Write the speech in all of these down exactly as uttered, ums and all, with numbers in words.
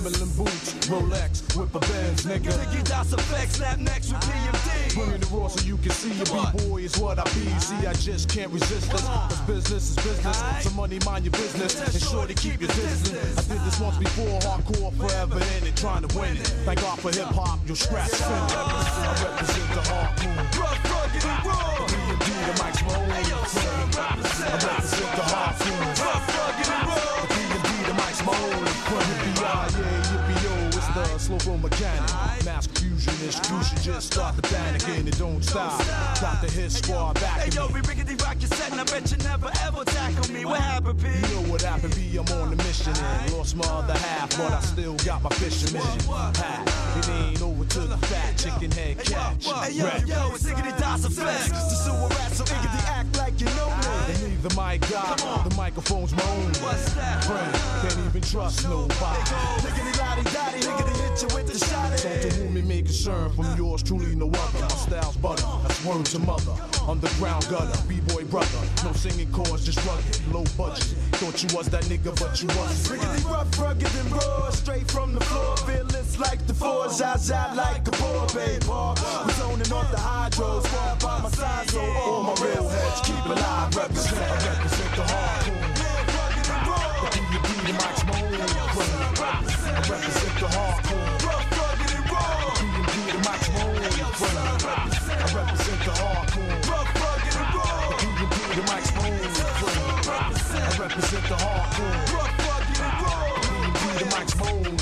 Timberland boots, Rolex, whip a Benz, nigga. Nigga, that's a flex, snap next with P M D. Bring me the raw so you can see your B-boy is what I be. See, I just can't resist this. Cause business is business. So money, mind your business. And sure to keep your distance. I did this once before, hardcore, forever in it, trying to win it. Thank God for hip hop, you'll scratch finish. I represent the hardcore. Rough, rugged, and raw. B M D, the mic's my own. Hey, yo, son, represent. I represent the hardcore. Rough, rugged, and raw. The B M D, the mic's my own. Yippee, yeah, yippee, yo, it's the slow flow mechanic. Mass confusionist, you should just start the panic and it don't stop. Got the hit squad back Hey, in yo, me. we rickety rock your set, and I bet you never ever tackle me. What happened, P? You know what happened, B, I'm on the mission and lost my other half, but I still got my fisherman hat. It ain't over to the fat chicken head catch. Hey, yo, yo, it's Iggity Das Effects. The sewer rat, so Iggity act like you know me. And neither mic got the microphone's my own. What's that? Friend, can't even trust nobody. Lickety lotty dotty, lickety hit you with the shotty. So to whom it may concern, from yours truly no other. My style's butter, that's word to mother. Underground gutter, B-boy brother. No singing chords, just rugged, low budget. Thought you was that nigga, but you wasn't. Rickety rough, rugged and raw, straight from the floor. Fearless like the four, Zaza like a poor babe. We zoning off the hydro, squad by my side, so all my real heads keep alive. Represent, I represent the hardcore. The B M D, the mic's my own. I represent the hardcore. The B M D, the mic's my own. I represent the hardcore. The B M D, the mic's my own. I represent the hardcore. The B M D, the mic's my own.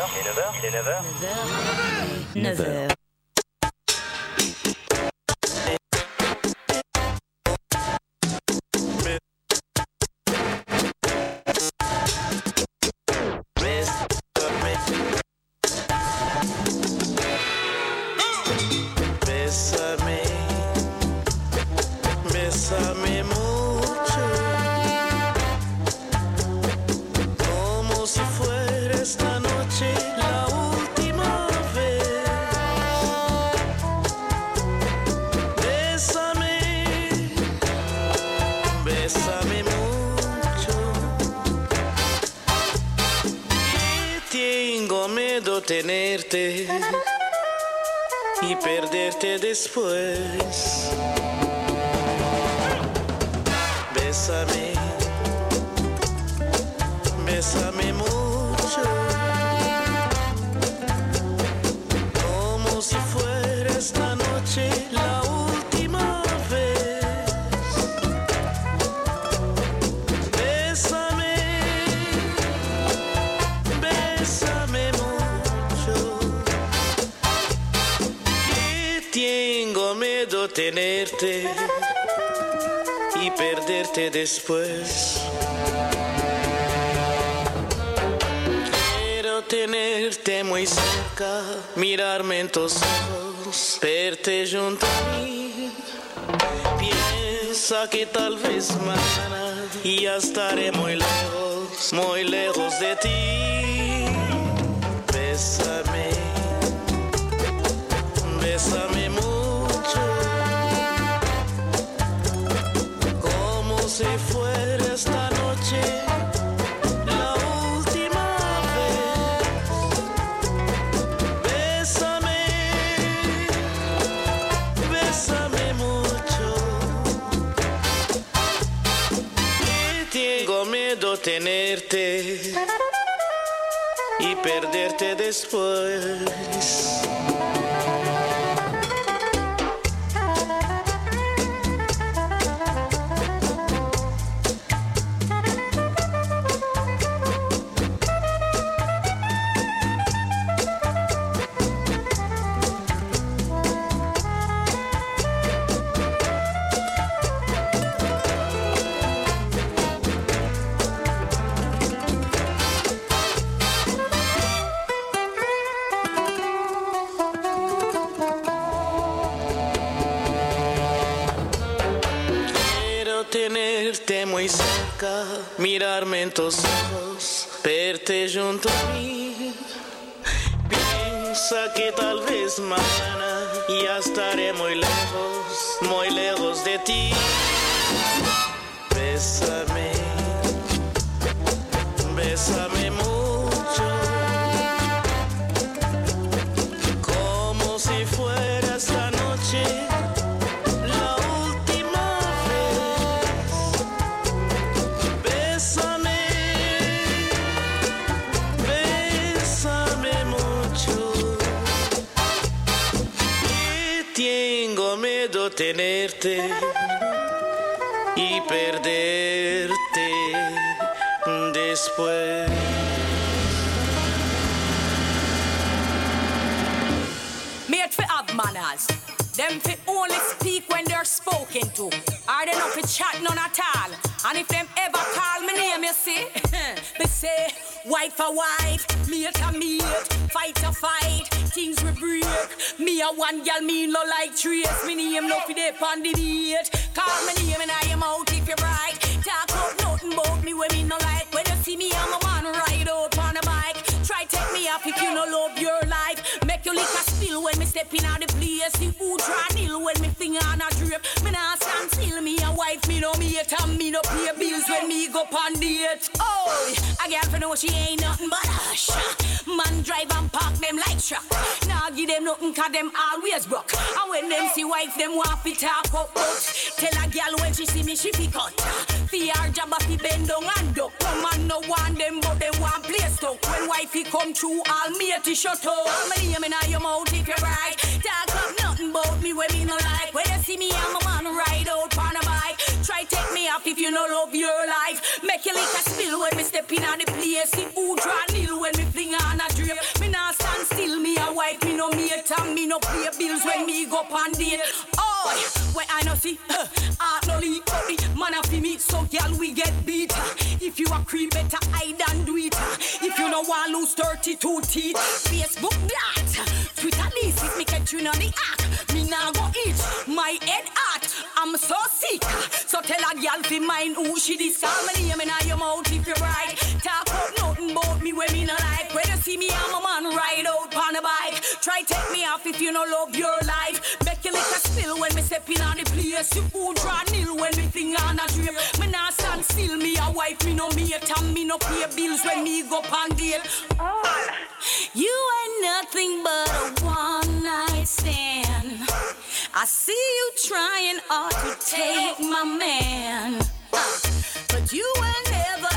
Il est neuf heures. neuf heures. Tenerte y perderte después. Bésame, bésame mucho, como si fuera esta noche la última vez. Bésame, bésame mucho. Tengo miedo tenerte y perderte después. Quiero tenerte muy cerca, mirarme en tus ojos, verte junto a mí. Piensa que tal vez mañana ya estaré muy lejos, muy lejos de ti. Bésame, bésame mucho, como si fuera esta noche la última vez. Bésame, bésame mucho, y tengo miedo tenerte y perderte después. Tenerte muy cerca, mirarme en tus ojos, verte junto a mí. Piensa que tal vez mañana ya estaré muy lejos, muy lejos de ti. Bésame, bésame mucho, como si fuera esta noche la última vez. Bésame, bésame mucho, y tengo miedo tenerte y perderte después. Made for have manners. Them fi only speak when they're spoken to. Or they not fi chat none at all. And if them ever call me name, you see, they say, white for white, mate for mate, fight to fight, things we break. Me a one girl, me no like trace. Me name no fi dey pon the beat. Call me name and I am out if you're right. Talk about nothing about me when me no like. When you see me, I'm a man ride out on a bike. Try take me up if you no love your life. Make you lick a spill when me step in out the place. See who try nil when me finger on a drip. Me nah stand still, me a wife, me no mate. And me no pay bills when me go pon date. Oh, a girl for know she ain't nothing but a shot. Man drive and park them like truck. Nah give them nothing cause them always broke. And when them see wife, them want fi talk up. But tell a girl when she see me, she fi cut. Fi her job a fi bend down and duck. No man no want them but them want play stuck. When wifey come through, all matey shut up. All my name in your mouth if you're right. Talk up nothing about me when me no like. When you see me, I'm a man ride out on a bike. Try take me off if you no love your life. Make you lick a spill when me step in on the place. See who draw nil when me fling on a drip. no pay bills when me go pan date. Oh, when I no see, uh, art no leak, but the man a fi me, so girl we get beat. If you a creep, better hide and do it. If you no want lose thirty-two teeth, Facebook that, Twitter this, if me catch you on the act, me nah go itch, my head hot, I'm so sick. So tell a girl fi mind who she this, call me name inna your mouth if you right. Talk up nothing about me when me no like. When you see me, I'm a man ride out on a bike. Try take me off if you no love your life. Make you lick a spill when me step in on the place. You who draw nil when me thing on a drape. Me nah stand still, me a wife, me no mate, and me no pay bills when me go pan date. Oh. You ain't nothing but a one night stand. I see you trying hard to take my man, uh, but you will never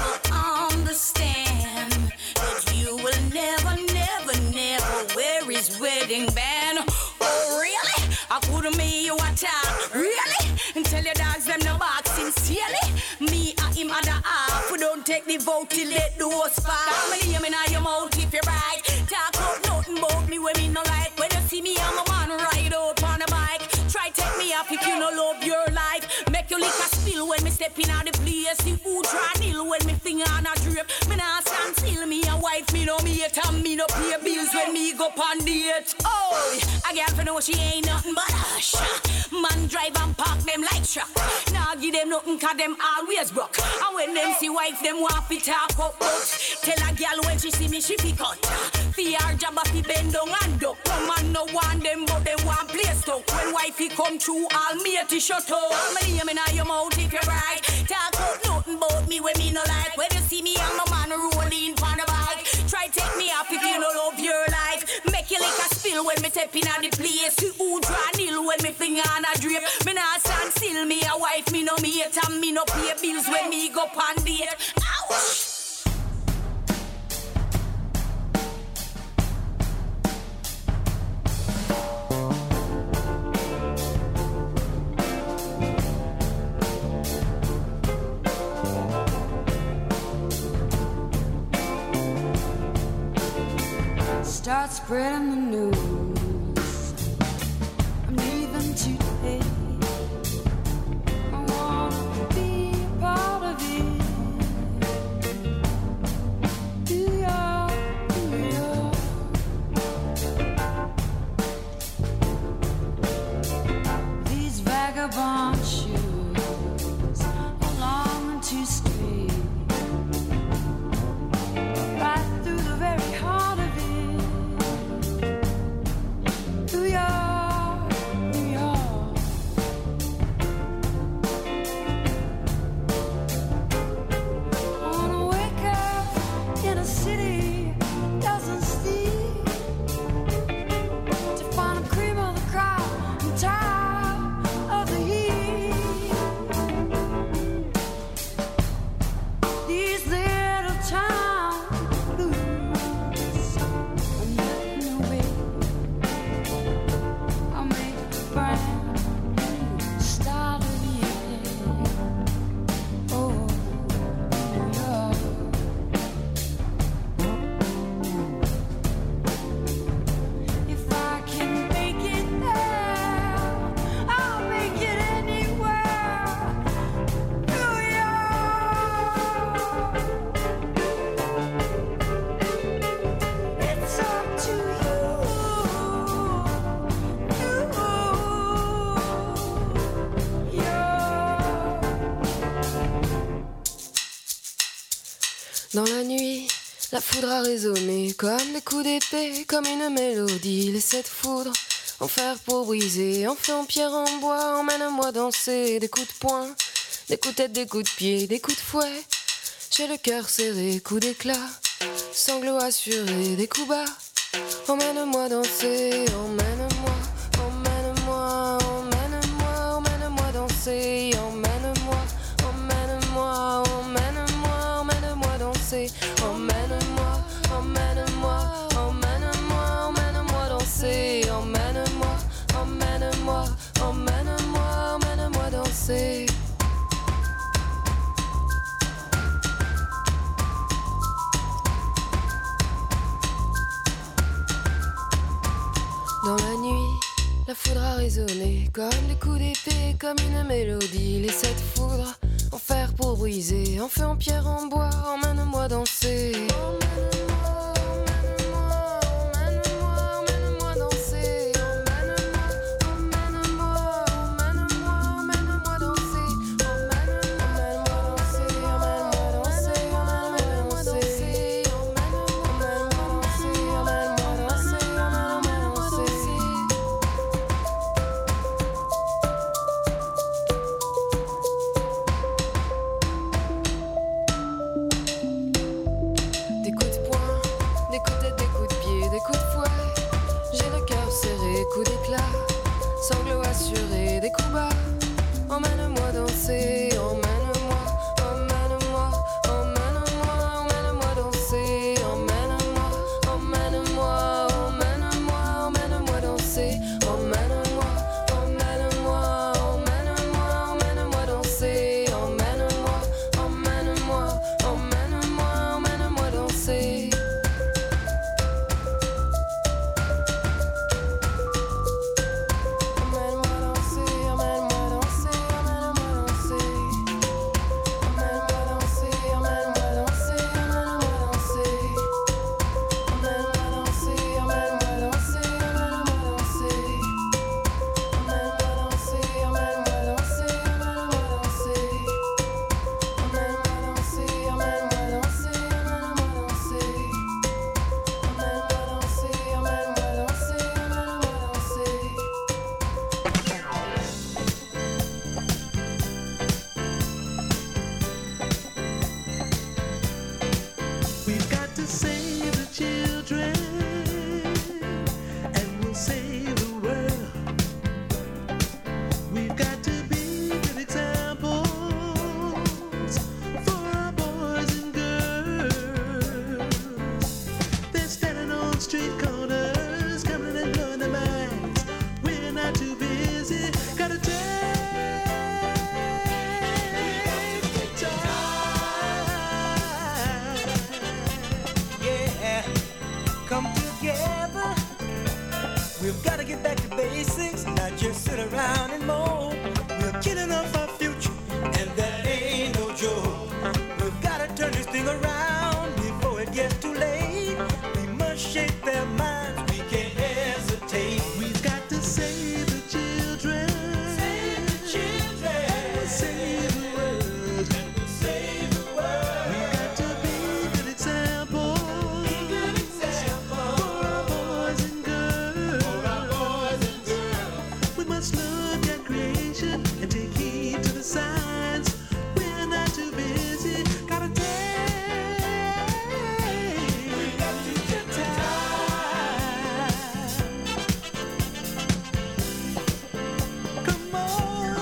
ever understand that you will never, never, never wear his wedding band. Oh really? I couldn't make you a time, really? And tell your dogs them no back sincerely. Me and him at the half, we don't take the vote till let the horse fall. I'm a name in your mouth if you're right. Talk up nothing about me when me no like. When you see me, I'm a man ride out on a bike. Try take me off if you no love your life. Make you lick a spill when me step in on the place. You who draw nil when me finger on a drape. Me nah stand still, me a wife, me no mate, and me no pay bills when me go pan date. Oh, a girl for know she ain't nothing but a shot. Man drive and park them like truck. Nah give them nothing cause them always broke. And when them see wife, them want to talk up but tell a girl when she see me, she pick out. Fi her job a fi bend down and duck. No man no want them but them want play stuck. When wifey come through, all me to shut up. All my name inna your mouth if you're right. Talk out nothing about me when me no like. When you see me, I'm a man rolling on the bike. Try take me off if you no love your life. Make you like a spill when me step in on the place. You who draw nil when me finger on a drape. Me nah stand still, me a wife, me no mate, and me no pay bills when me go pan date. Ouch! Start spreading the news. I'm leaving today. I wanna be a part of it. New York, New York. These vagabond shoes are long and too straight, right through the very heart of it. New York, New York. I wanna wake up in a city doesn't sleep, to find a cream of the crop and top of the heat. These little town blues are nothing away. I'll make a brand new start of the year. Oh, New York. If I can make it there, I'll make it anywhere. New York. It's up to you. Dans la nuit, la foudre a résonné comme des coups d'épée, comme une mélodie. Les sept foudres en fer pour briser, en feu, en pierre, en bois. Emmène-moi danser, des coups de poing, des coups de tête, des coups de pied, des coups de fouet. J'ai le cœur serré, coups d'éclat, sanglots assurés, des coups bas. Emmène-moi danser, emmène-moi, emmène-moi, emmène-moi, emmène-moi danser, emmène-moi, emmène-moi, emmène-moi, emmène-moi danser, emmène-moi, emmène-moi, emmène-moi, emmène-moi danser, emmène-moi, emmène-moi, emmène-moi, emmène-moi danser. Dans la foudre a résonné comme des coups d'épée, comme une mélodie. Les sept foudres en fer pour briser, en feu, en pierre, en bois. Emmène-moi danser. Emmène-moi, emmène-moi, emmène-moi, emmène-moi danser. Emmène-moi, emmène-moi, emmène-moi, emmène-moi danser. Emmène-moi, emmène-moi danser, emmène-moi danser, emmène-moi danser. Emmène-moi, emmène-moi danser, emmène-moi danser, emmène-moi danser. Des coups de poing, des coups de tête, des coups de pied, des coups de fouet. J'ai le cœur serré, coups d'éclat, sanglots assurés, des coups bas. Emmène-moi danser, emmène-moi, emmène-moi, emmène-moi, emmène-moi danser, emmène-moi, emmène-moi, emmène-moi, emmène-moi danser, emmène-moi, emmène-moi, emmène-moi, emmène-moi danser, emmène-moi, emmène-moi, emmène-moi, emmène-moi danser. Emmène-moi danser, emmène-moi danser, emmène-moi danser. Emmène-moi danser, emmène-moi danser, emmène-moi danser. Emmène-moi danser, emmène-moi danser, emmène-moi danser. Emmène-moi danser, emmène-moi danser, emmène-moi danser. Emmène-moi danser, emmène-moi danser, emmène-moi danser. Emmène-moi danser, emmène-moi danser, emmène-moi danser. We've got to save the children, and we'll save the world. We've got to be good examples for our boys and girls. They're standing on street corners, coming and blowing their minds. We're not too busy, gotta take the time. Yeah, come together. We've got to get back to basics, not just sit around and moan. We're killing off our future, and that ain't no joke. We've got to turn this thing around before it gets too late. We must shape their minds, we can't hesitate. We've got to save the children, Save the children, and save the world. save the world. We've got to be good examples Be good example for our boys and girls. for our boys and girls. We must look at creation and take heed to the signs. We're not too busy, gotta take. We got to get the time. Come on.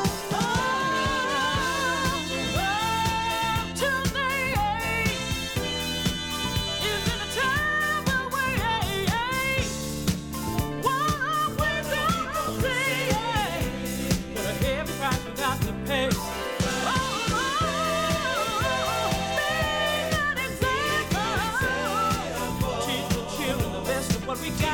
What we got.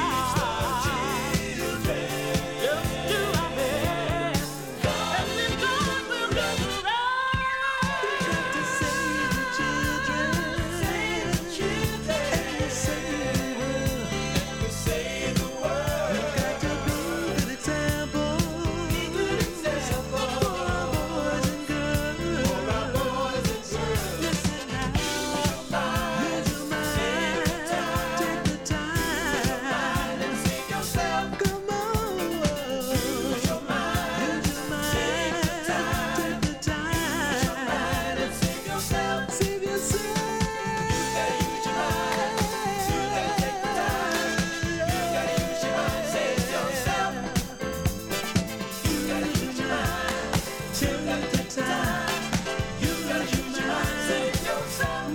Just do our best. And we're gonna move this around. Got to save the children, Save the children. and save the world. We save the world. We've got to be good examples Be good example for our boys and girls. for our boys and girls. Listen now, use your mind, take the time. And save yourself. Come on, Use your mind. use your mind, take the time. And save yourself. Save yourself. You gotta use your mind. You gotta take the time. You gotta use your mind. Save yourself. You gotta use your mind. Take the time. You gotta use your mind. Save yourself.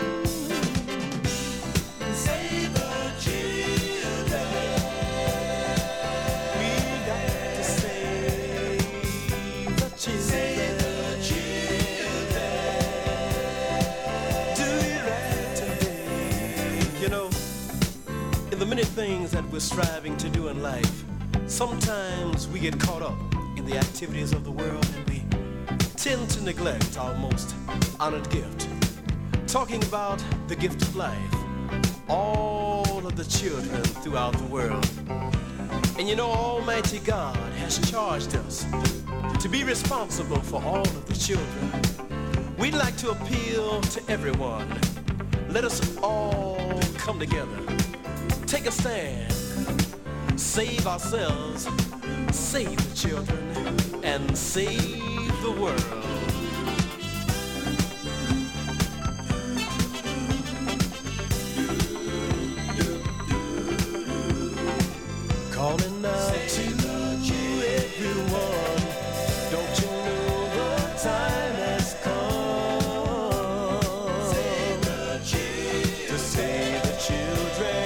Save the children. We got to save the children. Save the children. Do it right today. You know, in the many things that we're striving to do in life, Sometimes we get caught up in the activities of the world and we tend to neglect our most honored gift. Talking about the gift of life, all of the children throughout the world. And you know, Almighty God has charged us to be responsible for all of the children. We'd like to appeal to everyone. Let us all come together, take a stand, save ourselves, save the children, and save the world. Calling out to you, everyone. Don't you know the time has come to save the children?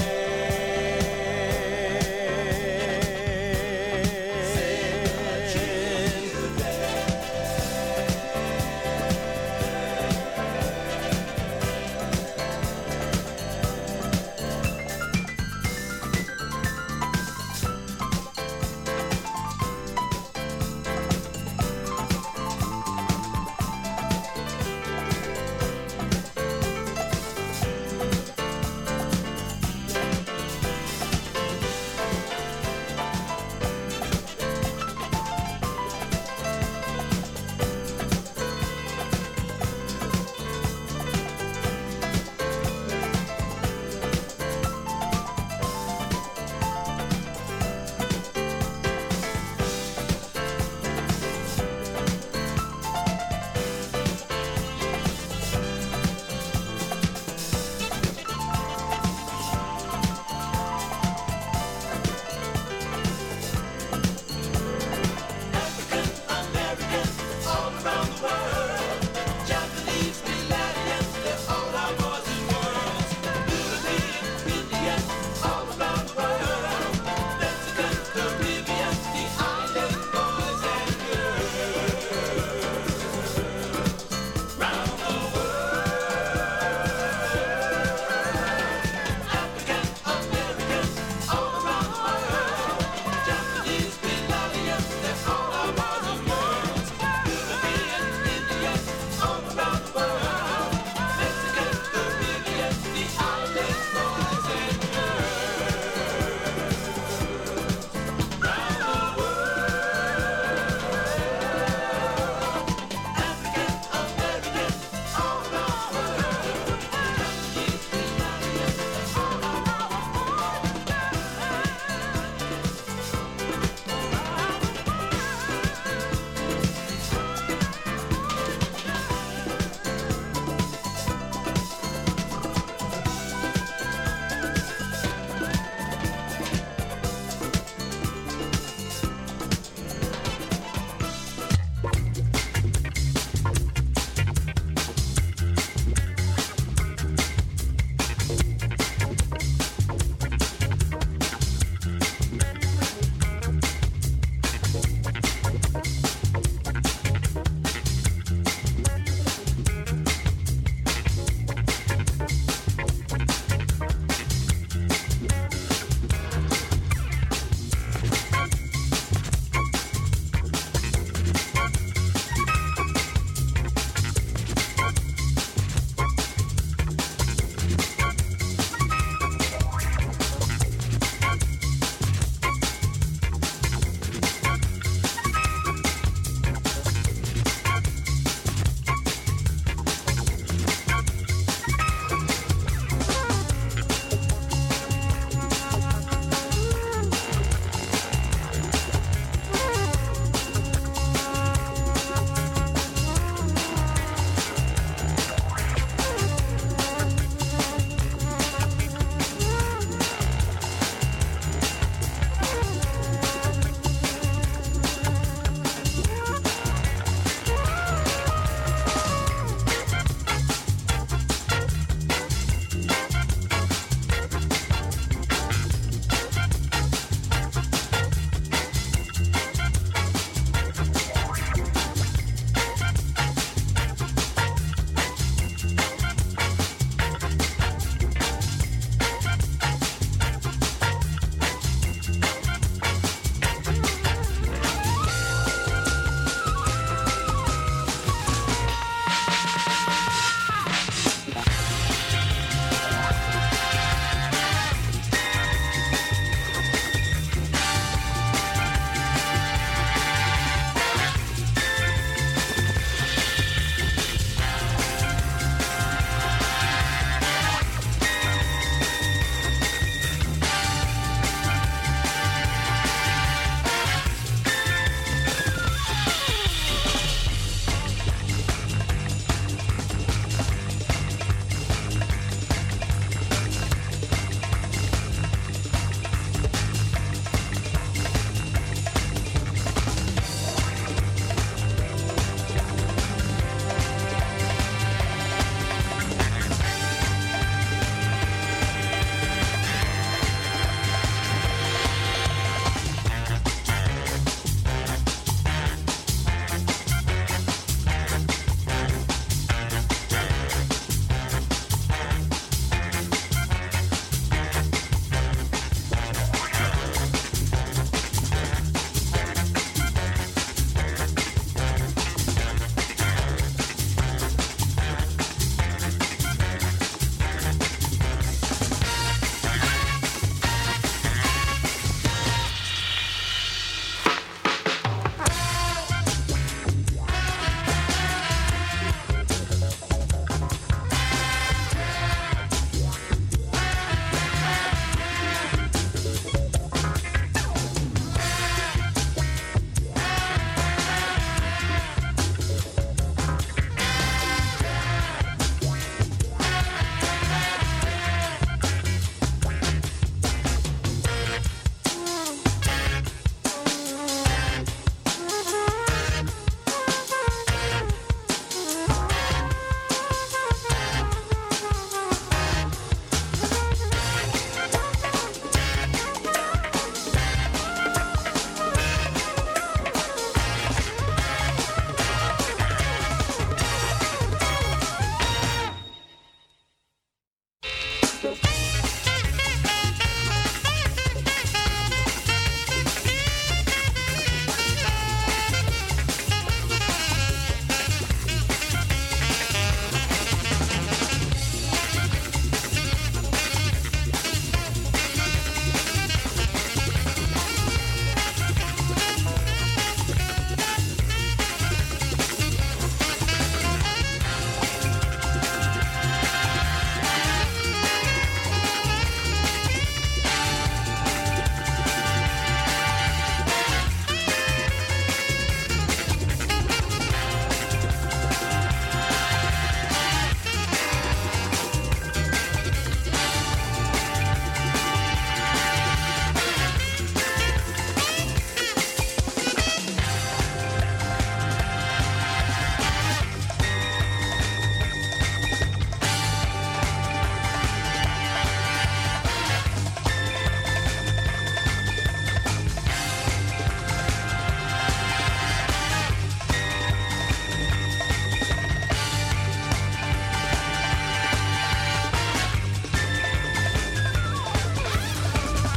Thank you.